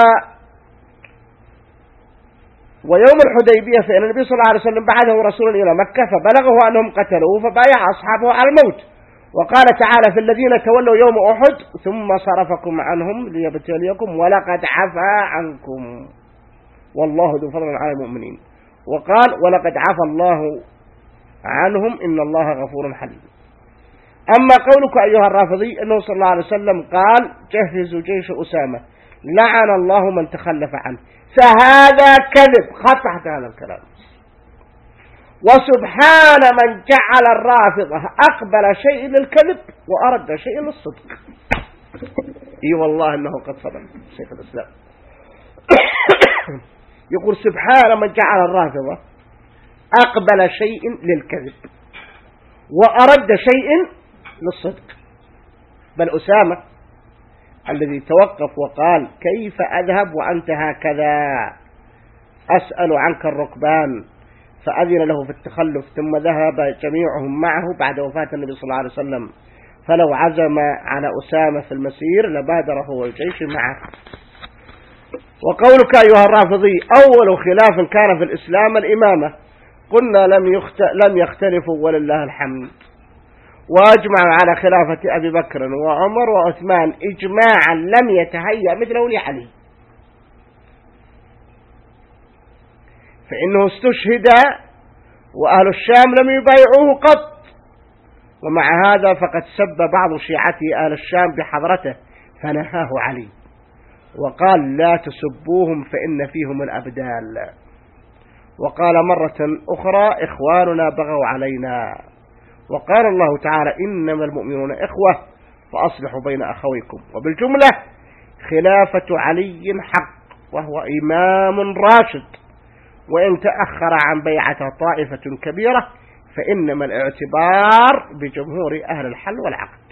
ويوم الحديبية فإن النبي صلى الله عليه وسلم بعثه رسولا إلى مكة فبلغه أنهم قتلوه فبايع أصحابه على الموت. وقال تعالى في الذين تولوا يوم أحد ثم صرفكم عنهم ليبتليكم ولقد عفا عنكم والله ذو فضل على المؤمنين. وقال ولقد عفا الله عنهم إن الله غفور حليم. أما قولك أيها الرافضي أنه صلى الله عليه وسلم قال جهزوا جيش أسامة لعن الله من تخلف عنه فهذا كذب خطأت هذا الكلام. وسبحان من جعل الرافضة أقبل شيء للكذب وأرد شيء للصدق. اي والله انه قد صدق شيخ الإسلام يقول سبحان من جعل الرافضة أقبل شيء للكذب وأرد شيء للصدق. بل أسامة الذي توقف وقال كيف أذهب وأنت هكذا أسأل عنك الركبان فأذن له في التخلف ثم ذهب جميعهم معه بعد وفاة النبي صلى الله عليه وسلم فلو عزم على أسامة في المسير لبادر هو الجيش معه. وقولك أيها الرافضي أول خلاف كان في الإسلام الإمامة قلنا لم يختلفوا ولله الحمد وأجمعوا على خلافة أبي بكر وعمر وعثمان إجماعا لم يتهيأ مثله لعلي فإنه استشهد وأهل الشام لم يبايعوه قط. ومع هذا فقد سب بعض شيعته أهل الشام بحضرته فنهاه علي وقال لا تسبوهم فإن فيهم الأبدال. وقال مرة أخرى إخواننا بغوا علينا. وقال الله تعالى إنما المؤمنون إخوة فأصلحوا بين أخويكم. وبالجملة خلافة علي حق وهو إمام راشد وإن تأخر عن بيعته طائفة كبيرة فإنما الاعتبار بجمهور أهل الحل والعقد.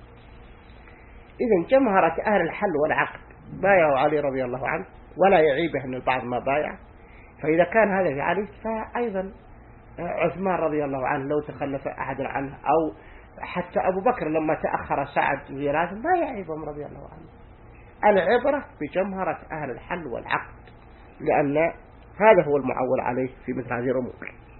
إذن جمهرة أهل الحل والعقد بايعوا علي رضي الله عنه ولا يعيبه أن البعض ما بايع. فإذا كان هذا في علي فأيضا عثمان رضي الله عنه لو تخلف أحد عنه أو حتى أبو بكر لما تأخر سعد ويراث ما يعيبهم رضي الله عنه. العبرة بجمهرة أهل الحل والعقد لأن هذا هو المعول عليه في مثل هذه الأمور.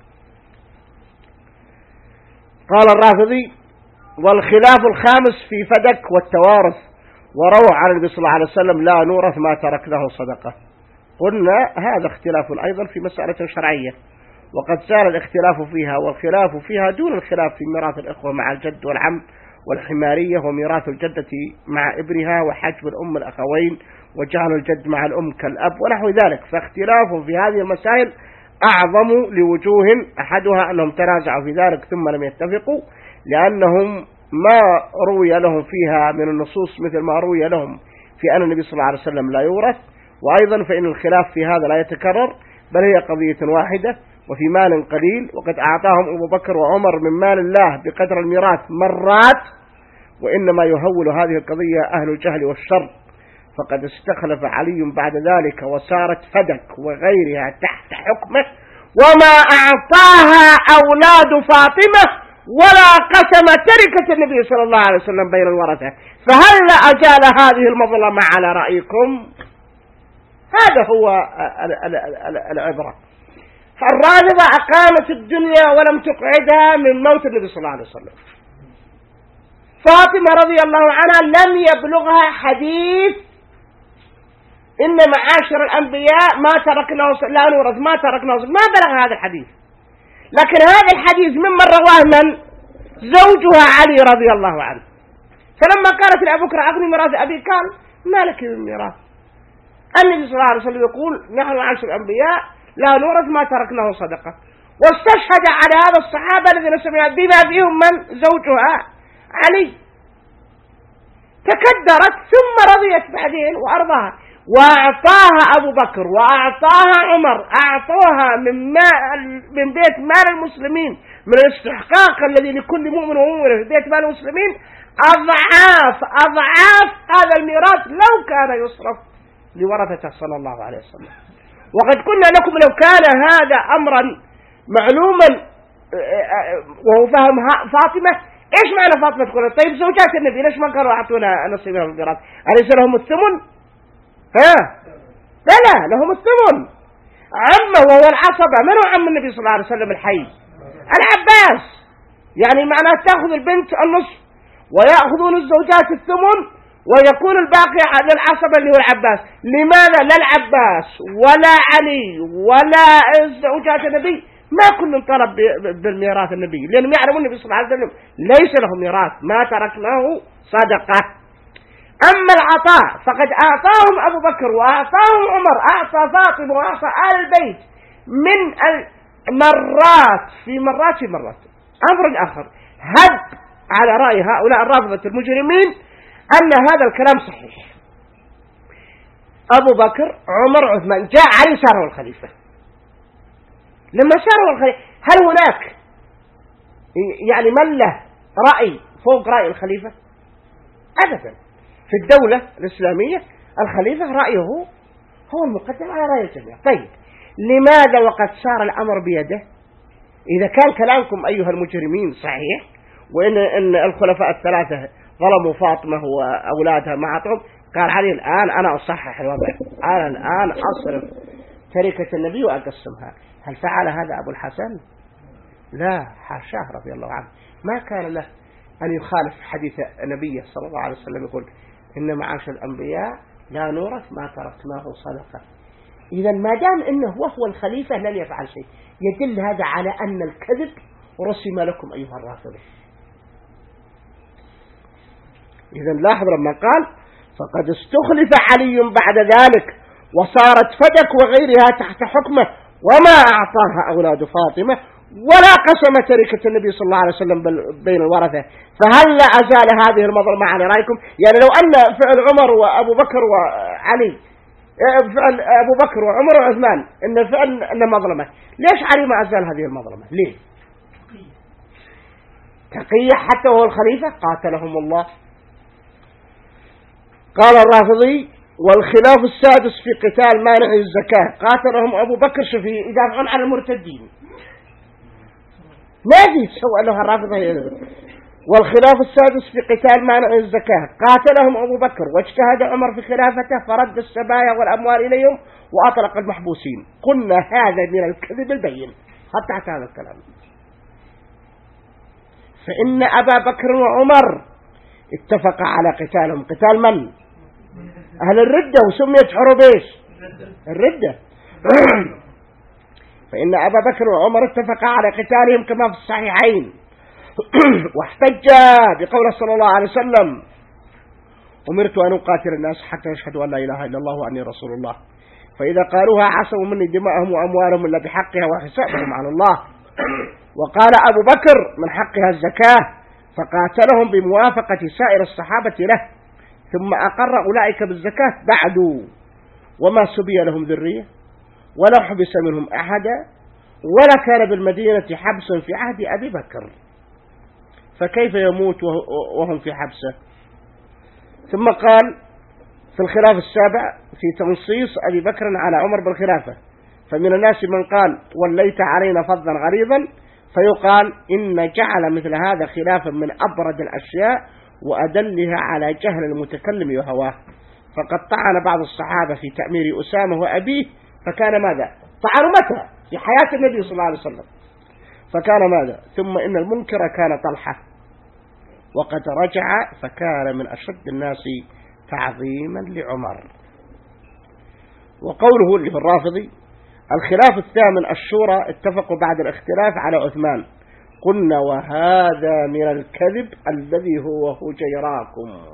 قال الرافضي والخلاف الخامس في فدك والتوارث وروى عن النبي صلى الله عليه وسلم لا نورث ما تركناه صدقة. قلنا هذا اختلاف أيضا في مسألة شرعية وقد سار الاختلاف فيها والخلاف فيها دون الخلاف في ميراث الإخوة مع الجد والعم والحمارية وميراث الجدة مع ابنها وحجب الأم الأخوين وجعل الجد مع الأم كالأب ونحو ذلك. فاختلاف في هذه المسائل أعظم لوجوه أحدها أنهم تنازعوا في ذلك ثم لم يتفقوا لأنهم ما روي لهم فيها من النصوص مثل ما روي لهم في أن النبي صلى الله عليه وسلم لا يورث. وأيضا فإن الخلاف في هذا لا يتكرر بل هي قضية واحدة وفي مال قليل وقد أعطاهم أبو بكر وعمر من مال الله بقدر الميراث مرات. وإنما يهول هذه القضية أهل الجهل والشر فقد استخلف علي بعد ذلك وصارت فدك وغيرها تحت حكمه وما أعطاها أولاد فاطمة ولا قسم تركة النبي صلى الله عليه وسلم بين الورثة. فهل أجال هذه المظلمة على رأيكم؟ هذا هو العبرة. الرافضة أقامت الدنيا ولم تقعدها من موت النبي صلى الله عليه وسلم. فاطمة رضي الله عنها لم يبلغها حديث إن معاشر الأنبياء ما تركناه لا نورث ما تركناه ما بلغ هذا الحديث. لكن هذا الحديث ممن رواه من؟ زوجها علي رضي الله عنه. فلما قالت لأبو بكر أعطني ميراث أبي قال ما لك من ميراث؟ النبي صلى الله عليه وسلم يقول نحن معاشر الأنبياء لا نورث ما تركناه صدقة. واستشهد على هذا الصحابة الذين سمعوا بما فيهم من؟ زوجها علي. تكدرت ثم رضيت بعدين وأرضاها، وأعطاها أبو بكر وأعطاها عمر، أعطوها من بيت مال المسلمين، من الاستحقاق الذي لكل مؤمن ومؤمنة في بيت مال المسلمين أضعاف هذا الميراث لو كان يصرف لورثته صلى الله عليه وسلم. وقد قلنا لكم لو كان هذا أمرا معلوما وهو فهم فاطمة، إيش معنى فاطمة تقول طيب زوجات النبي ليش ما قالوا أعطونا نصيبنا من الميراث؟ أليس لهم الثمن؟ لا لهم الثمن. عمه وهو العصبة، من هو عم النبي صلى الله عليه وسلم الحي؟ العباس. يعني معناه تأخذ البنت النصف ويأخذون الزوجات الثمن ويكون الباقي للعصبة اللي هو العباس. لماذا لا العباس ولا علي ولا زوجات النبي ما كل طلب بالميراث النبي؟ لأنهم يعلمون النبي صلى الله عليه وسلم ليس له ميراث، ما تركناه صدقة. أما العطاء فقد أعطاهم أبو بكر وأعطاهم عمر، أعطى فاطمة وأعطى آل البيت من المرات في مرات. أمر آخر هب على رأي هؤلاء الرافضة المجرمين أن هذا الكلام صحيح. أبو بكر عمر عثمان، جاء علي صار هو الخليفة. لما صار هو الخليفة هل هناك يعني من له رأي فوق رأي الخليفة؟ أبدا. في الدولة الإسلامية الخليفة رأيه هو المقدم على رأي الجميع. طيب لماذا وقد صار الأمر بيده؟ إذا كان كلامكم أيها المجرمين صحيح، وإن الخلفاء الثلاثة ظلموا فاطمة وأولادها مع عطهم، قال علي الآن أنا أصحح الوضع، أنا الآن أصرف تركة النبي وأقسمها. هل فعل هذا أبو الحسن؟ لا، حاشاه رضي الله عنه. ما كان له أن يخالف حديث النبي صلى الله عليه وسلم يقول إن معاشر الأنبياء لا نورث ما تركناه صدقة. إذا ما دام إنه وهو الخليفة لن يفعل شيء، يدل هذا على أن الكذب رسم لكم أيها الرافضة. إذا لاحظ لما قال فقد استخلف علي بعد ذلك وصارت فدك وغيرها تحت حكمه وما أعطاها أولاد فاطمة ولا قسم تركة النبي صلى الله عليه وسلم بين الورثة. فهل لا أزال هذه المظلمة على رأيكم؟ يعني لو أن فعل عمر وأبو بكر وعلي، فعل أبو بكر وعمر وعثمان إن فعل إن مظلمة، ليش علي ما أزال هذه المظلمة؟ ليه؟ تقية حتى وهو الخليفة. قاتلهم الله. قال الرافضي والخلاف السادس في قتال مانع الزكاة، قاتلهم أبو بكر. شوفي يدافعون عن المرتدين، ما في سوى له الرافضة. والخلاف السادس في قتال مانع الزكاة، قاتلهم أبو بكر واجتهد عمر في خلافته فرد السبايا والأموال إليهم وأطلق المحبوسين. قلنا هذا من الكذب البين. حتى هذا الكلام، فإن أبا بكر وعمر اتفق على قتالهم. قتال من؟ أهل الردة، وسميت حروب إيش؟ الردة. فإن أبا بكر وعمر اتفق على قتالهم كما في الصحيحين. واحتج بقول صلى الله عليه وسلم أمرت أن أقاتل الناس حتى يشهدوا أن لا إله إلا الله وأني رسول الله، فإذا قالوها عصموا مني دماءهم وأموالهم إلا بحقها وحسابهم على الله. وقال أبو بكر من حقها الزكاة، فقاتلهم بموافقة سائر الصحابة له، ثم أقر أولئك بالزكاة بعد، وما سبي لهم ذرية ولا حبس منهم أحدا ولا كان بالمدينة حبس في عهد أبي بكر، فكيف يموت وهم في حبسه؟ ثم قال في الخلاف السابع في تنصيص أبي بكر على عمر بالخلافة، فمن الناس من قال وليت علينا فضلا غليظا، فيقال إن جعل مثل هذا خلافا من أبرد الأشياء وأدلها على جهل المتكلم وهواه. فقد طعن بعض الصحابة في تأمير أسامة وأبيه، فكان ماذا؟ طعنوا متى؟ في حياة النبي صلى الله عليه وسلم، فكان ماذا؟ ثم إن المنكر كان طلحة، وقد رجع فكان من أشد الناس تعظيما لعمر. وقوله اللي في الرافضي الخلاف الثامن الشورى اتفقوا بعد الاختلاف على عثمان. قلنا وهذا من الكذب الذي هو هجيراكم،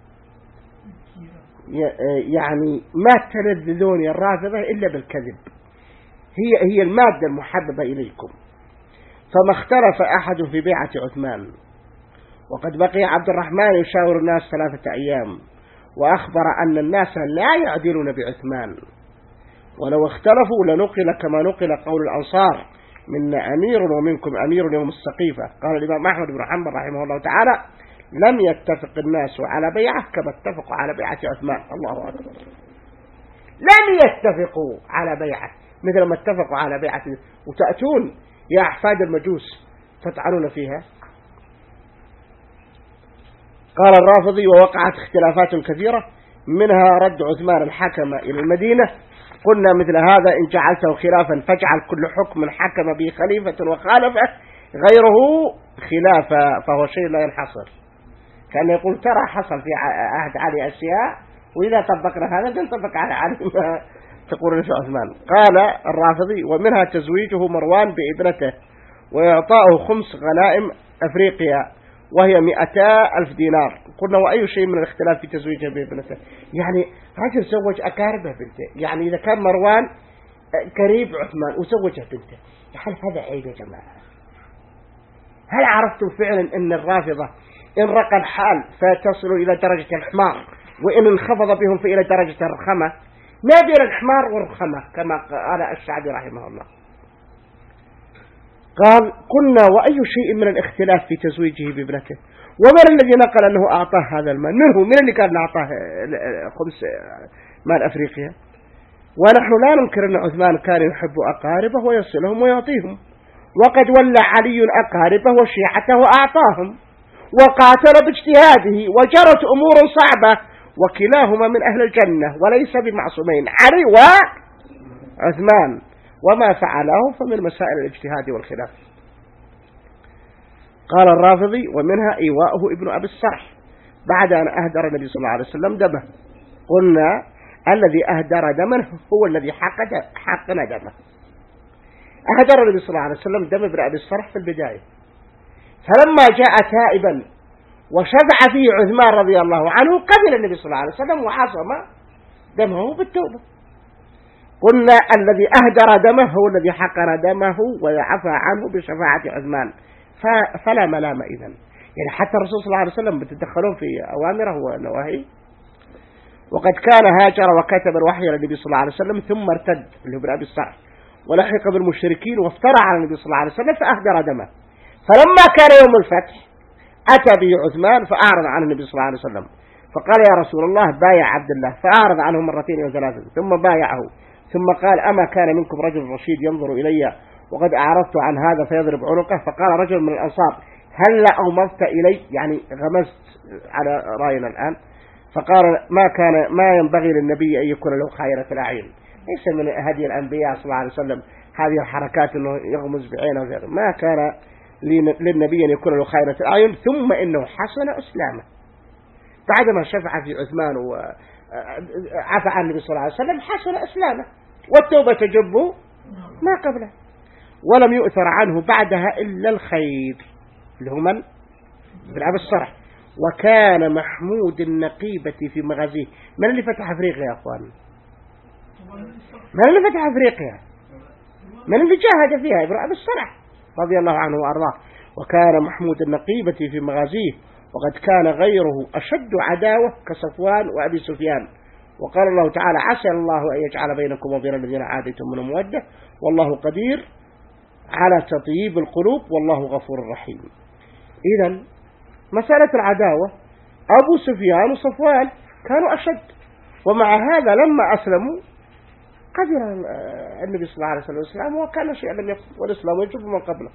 يعني ما تلذذون الرافضة إلا بالكذب، هي المادة المحببة إليكم. فما اختلف أحد في بيعة عثمان، وقد بقي عبد الرحمن يشاور الناس 3 أيام، وأخبر أن الناس لا يعدلون بعثمان، ولو اختلفوا لنقل كما نقل قول الأنصار منا أمير ومنكم أمير يوم السقيفة. قال الإمام أحمد بن حنبل رحمه الله تعالى لم يتفق الناس على بيعة كما اتفقوا على بيعة عثمان. الله أكبر، لم يتفقوا على بيعة مثل ما اتفقوا على بيعة، وتأتون يا أحفاد المجوس تطعنون فيها. قال الرافضي ووقعت اختلافات كثيرة، منها رد عثمان الحكم إلى المدينة. قلنا مثل هذا إن جعلته خلافا فاجعل كل حكم حكم به خليفة وخالفه غيره خلافا فهو شيء لا ينحصر. كان يقول ترى حصل في عهد علي أشياء، وإذا طبقنا هذا نطبق على علي ما تقول في عثمان. قال الرافضي ومنها تزويجه مروان بابنته وإعطاؤه 5 غنائم أفريقيا وهي 200,000 دينار. قلنا وأي شيء من الاختلاف في تزويجه بابنته، يعني رجل زوج أقاربه بنته، يعني إذا كان مروان قريب عثمان وزوجه بنته، هل هذا عيب يا جماعة؟ هل عرفتم فعلا أن الرافضة إن رقى الحال فتصل إلى درجة الحمار، وإن انخفض بهم فإلى درجة الرخمة؟ ما بين الحمار والرخمة كما قال الشعبي رحمه الله. قال كنا وأي شيء من الاختلاف في تزويجه بابنته، ومن الذي نقل أنه أعطاه هذا المال؟ من اللي كان أعطاه 5 مال أفريقيا؟ ونحن لا ننكر أن عثمان كان يحب أقاربه ويصلهم ويعطيهم، وقد ولى علي أقاربه وشيعته وأعطاهم، وقاتل باجتهاده وجرت أمور صعبة، وكلاهما من أهل الجنة وليس بمعصومين، علي وعثمان، وما فعله فمن مسائل الاجتهاد والخلاف. قال الرافضي ومنها إيواؤه ابن أبي الصرح بعد أن أهدر النبي صلى الله عليه وسلم دمه. قلنا الذي أهدر دمه هو الذي حقن دمه. أهدر النبي صلى الله عليه وسلم دم ابن أبي الصرح في البداية، فلما جاء تائبا وشفع فيه عثمان رضي الله عنه قبل النبي صلى الله عليه وسلم وعصم دمه بالتوبة. قلنا الذي أهدر دمه هو الذي حقن دمه ويعفى عنه بشفاعة عثمان، فلا ملام إذن. يعني حتى الرسول صلى الله عليه وسلم بتدخلون في أوامره ونواهيه. وقد كان هاجر وكتب الوحي للنبي صلى الله عليه وسلم ثم ارتد اللي هو ابن أبي الصرح ولحق بالمشركين وافترى على النبي صلى الله عليه وسلم فأهدر دمه. فلما كان يوم الفتح أتى به عثمان فأعرض عن النبي صلى الله عليه وسلم فقال يا رسول الله بايع عبد الله، فأعرض عنه 2 أو 3 ثم بايعه، ثم قال أما كان منكم رجل رشيد ينظر إلي وقد أعرضت عن هذا فيضرب عنقه؟ فقال رجل من الأنصار هل أومضت إلي، يعني غمزت على رأينا الآن. فقال ما ينبغي للنبي أن يكون له خائرة الأعين، ليس من هدي الأنبياء صلى الله عليه وسلم هذه الحركات أنه يغمز بعينه وغيره، ما كان للنبي أن يكون له خائرة الأعين. ثم إنه حسن إسلامه بعدما شفع في عثمان وعفى عن النبي صلى الله عليه وسلم، حسن إسلامه والتوبة تجب ما قبله، ولم يؤثر عنه بعدها إلا الخير اللي هو من؟ ابن أبي الصرح. وكان محمود النقيبة في مغازيه. من اللي فتح أفريقيا يا أخوان؟ من اللي فتح أفريقيا؟ من اللي جاهد فيها؟ ابن أبي الصرح رضي الله عنه وأرضاه. وكان محمود النقيبة في مغازيه، وقد كان غيره أشد عداوة كصفوان وأبي سفيان. وقال الله تعالى عسى الله أن يجعل بينكم وبين الذين عاديتم من مودة والله قدير على تطيب القلوب والله غفور رحيم. إذن مسألة العداوة أبو سفيان وصفوان كانوا أشد، ومع هذا لما أسلموا قدر النبي صلى الله عليه وسلم الإسلام وكان شيئا لم يقصد، والإسلام يجب من قبله.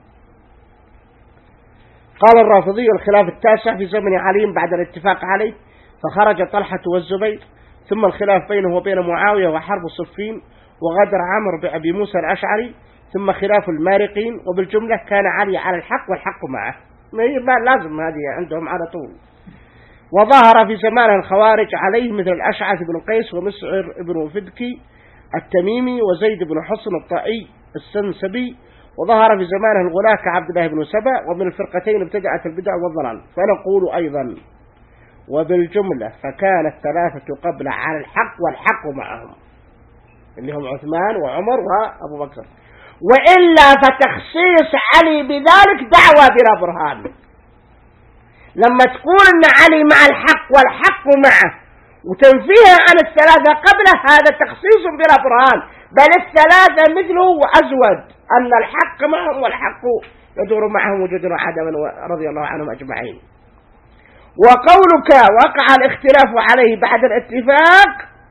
قال الرافضي الخلاف التاسع في زمن علي بعد الاتفاق عليه، فخرج طلحة والزبير، ثم الخلاف بينه وبين معاوية وحرب صفين وغدر عمرو بأبي موسى الأشعري، ثم خلاف المارقين. وبالجملة كان علي على الحق والحق معه، ما لازم هذه عندهم على طول. وظهر في زمان الخوارج عليه مثل الأشعث بن قيس ومسعر بن فدكي التميمي وزيد بن حصن الطائي السنسبي، وظهر في زمانه الغلاة كعبد الله بن سبأ، ومن الفرقتين ابتدأت البدع والضلال. فنقول أيضا وبالجملة فكان الثلاثة قبل على الحق والحق معهم، اللي هم عثمان وعمر وأبو بكر، وإلا فتخصيص علي بذلك دعوة بلا برهان. لما تقول أن علي مع الحق والحق معه وتنفيها عن الثلاثة قبله، هذا تخصيص بلا برهان، بل الثلاثة مثله وأزود، أن الحق معهم والحق يدور معهم وجود عدما رضي الله عنهم أجمعين. وقولك وقع الاختلاف عليه بعد الاتفاق،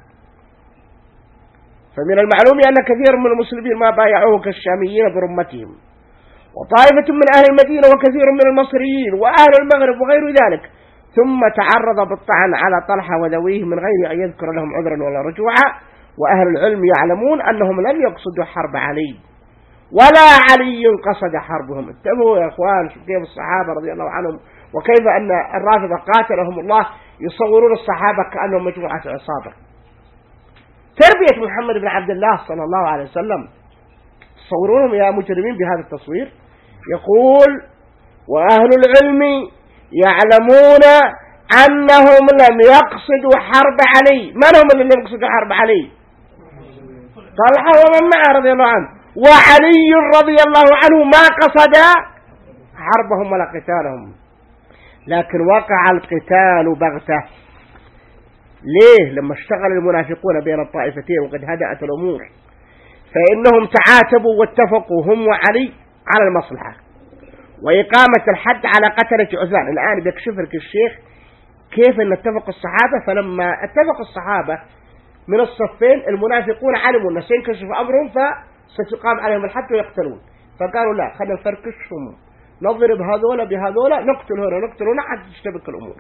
فمن المعلوم أن كثير من المسلمين ما بايعوه كالشاميين برمتهم، وطائفة من أهل المدينة، وكثير من المصريين وأهل المغرب وغير ذلك، ثم تعرض بالطعن على طلحة وذويه من غير أن يذكر لهم عذرا ولا رجوعا. وأهل العلم يعلمون أنهم لم يقصدوا حرب علي ولا علي قصد حربهم. انتبهوا يا إخوان، كيف الصحابة رضي الله عنهم وكيف أن الرافضة قاتلهم الله يصورون الصحابة كأنهم مجموعة عصابة. تربية محمد بن عبد الله صلى الله عليه وسلم تصورونهم يا مجرمين بهذا التصوير. يقول وأهل العلم يعلمون أنهم لم يقصدوا حرب علي. من هم اللي لم يقصدوا حرب علي؟ طلحة ومن معه رضي الله عنه، وعلي رضي الله عنه ما قصد حربهم ولا قتالهم، لكن وقع القتال بغتة. ليه؟ لما اشتغل المنافقون بين الطائفتين وقد هدأت الأمور، فإنهم تعاتبوا واتفقوا هم وعلي على المصلحة وإقامة الحد على قتلة عثمان. الآن بيكشف لك الشيخ كيف أن اتفق الصحابة. فلما اتفق الصحابة من الصفين، المنافقون علموا أن سينكشف أمرهم فستقام عليهم الحد ويقتلون، فقالوا لا، خلينا نفركشهم، نضرب هذولا بهذولا، نقتل هنا نقتل هنا حتى تشتبك الأمور.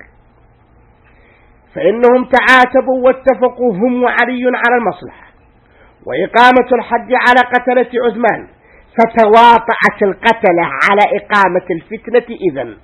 فإنهم تعاتبوا واتفقوا هم وعلي على المصلحة وإقامة الحد على قتلة عثمان، فتواطعت القتلة على إقامة الفتنة. إذن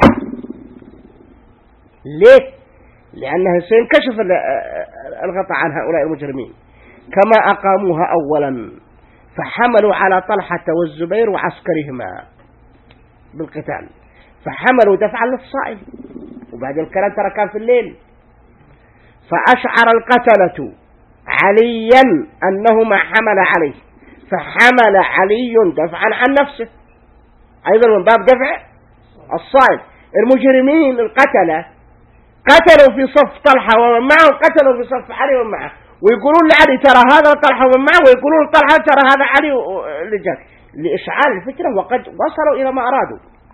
ليه؟ لأنه سينكشف الغطاء عن هؤلاء المجرمين كما أقاموها أولا، فحملوا على طلحة والزبير وعسكرهما بالقتال، فحملوا دفعا للصائل. وبعد الكلام ترى كان في الليل، فأشعر القتلة عليا أنه ما حمل عليه، فحمل علي دفعا عن نفسه، أيضا من باب دفع الصائل. المجرمين القتلة قتلوا في صف طلحة ومن معه، قتلوا في صف علي ومن معه، ويقولون لعلي ترى هذا طلحة ومن معه، ويقولون طلحة ترى هذا علي لإشعال الفكرة، وقد وصلوا إلى ما أرادوا.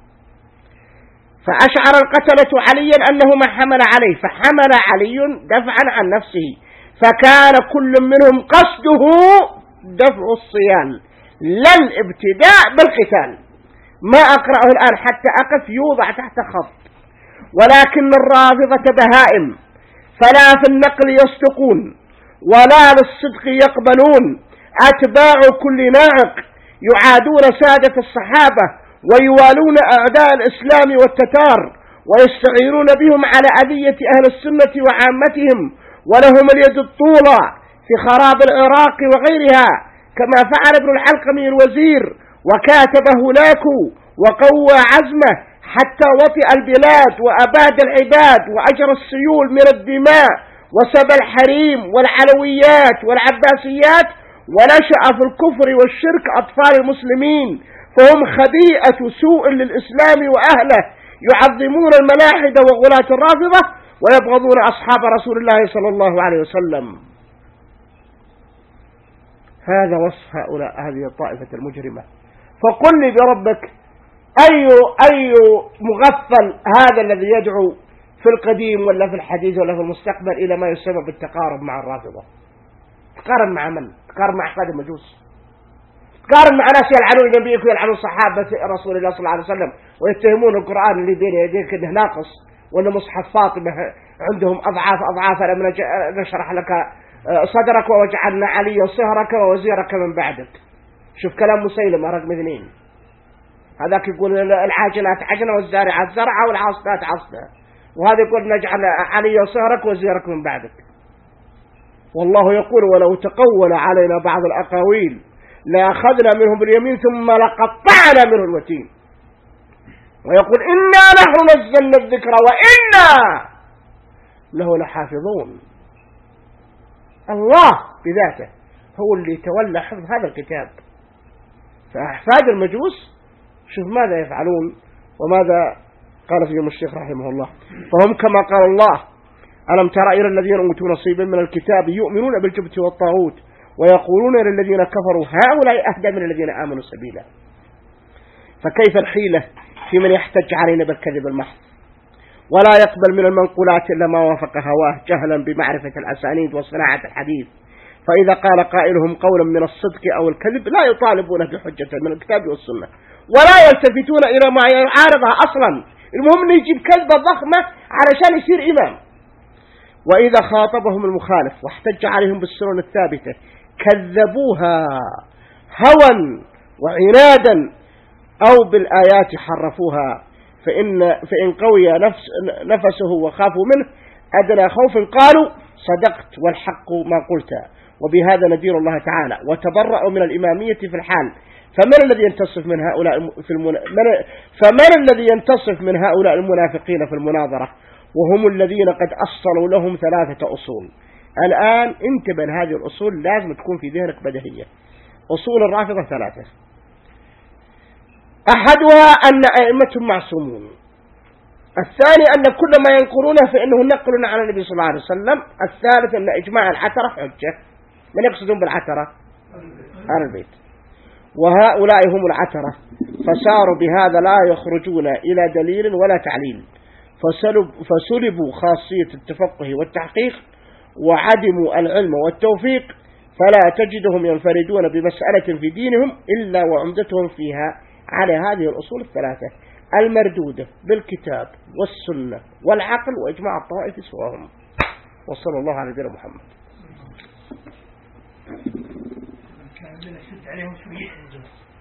فأشعر القتلة عليا أنه ما حمل عليه، فحمل علي دفعا عن نفسه، فكان كل منهم قصده دفع الصيام لا الابتداء بالقتال. ما أقرأه الآن حتى أقف يوضع تحت خط. ولكن الرافضة بهائم، فلا في النقل يصدقون ولا للصدق يقبلون، أتباع كل ناعق، يعادون سادة الصحابة ويوالون أعداء الإسلام والتتار، ويستعينون بهم على أذية أهل السنة وعامتهم، ولهم اليد الطولى في خراب العراق وغيرها، كما فعل ابن العلقمي الوزير وكاتب هناك وقوى عزمه حتى وطئ البلاد وأباد العباد وأجر السيول من الدماء وسبى الحريم والعلويات والعباسيات، ونشأ في الكفر والشرك أطفال المسلمين، فهم خبيئة سوء للإسلام وأهله، يعظمون الملاحدة وغلاة الرافضة ويبغضون أصحاب رسول الله صلى الله عليه وسلم. هذا وصف هؤلاء هذه الطائفة المجرمة. فقل لي بربك أي مغفل هذا الذي يدعو في القديم ولا في الحديث ولا في المستقبل إلى ما يسمى بالتقارب مع الرافضة؟ تقارن مع من؟ تقارن مع أحفاد المجوس، تقارن مع ناس يلعنون النبي ويلعنون صحابة رسول الله صلى الله عليه وسلم ويتهمون القرآن اللي بين يديك انه ناقص، وان مصحف فاطمة عندهم أضعاف لم نشرح لك صدرك ووجعلنا علي صهرك ووزيرك من بعدك. شوف كلام مسيلمة رقم 2، هذاك يقول العاجلات عجنة والزارعات زرعة والعاصفات عصفة، وهذا يقول نجعل علي صهرك ووزيرك من بعدك. والله يقول ولو تقول علينا بعض الأقاويل لأخذنا منه باليمين ثم لقطعنا منه الوتين. ويقول إنا نحن نزلنا الذكر وإنا له لحافظون. الله بذاته هو اللي يتولى حفظ هذا الكتاب. فأحفاد المجوس شوف ماذا يفعلون وماذا قال فيهم الشيخ رحمه الله. فهم كما قال الله ألم تر إلى الذين أوتوا نصيبا من الكتاب يؤمنون بالجبت والطاغوت ويقولون للذين كفروا هؤلاء أهدى من الذين آمنوا سبيلا. فكيف الحيلة في من يحتج علينا بالكذب المحض ولا يقبل من المنقولات إلا ما وافق هواه جهلا بمعرفة الأسانيد وصناعة الحديث. فإذا قال قائلهم قولا من الصدق أو الكذب لا يطالبون بحجة من الكتاب والسنة ولا يلتفتون إلى ما يعارضها أصلا. المهم يجيب كذبة ضخمة علشان يصير إمام. وإذا خاطبهم المخالف واحتج عليهم بالسنن الثابتة كذبوها هوى وعنادا أو بالآيات حرفوها. فإن قوي نفسه وخافوا منه أدنى خوف قالوا صدقت والحق ما قلت. وبهذا ندير الله تعالى وتبرأوا من الإمامية في الحال. فمن الذي ينتصف من هؤلاء المنافقين في المناظرة وهم الذين قد أصلوا لهم 3 أصول. الآن انتبه هذه الأصول لازم تكون في ذهنك بديهية. أصول الرافضة 3. أحدها أن أئمتهم معصومون. الثاني أن كل ما ينقلونه فإنه نقل عن النبي صلى الله عليه وسلم. الثالث أن إجماع العترة حجة. من يقصدون بالعترة؟ أهل البيت. وهؤلاء هم العترة فصاروا بهذا لا يخرجون إلى دليل ولا تعليل فسلبوا خاصية التفقه والتحقيق وعدموا العلم والتوفيق. فلا تجدهم ينفردون بمسألة في دينهم إلا وعمدتهم فيها على هذه الأصول 3 المردودة بالكتاب والسنة والعقل وإجماع الطائف سواهم. وصلى الله على نبينا محمد. كان عندنا شد عليهم شوية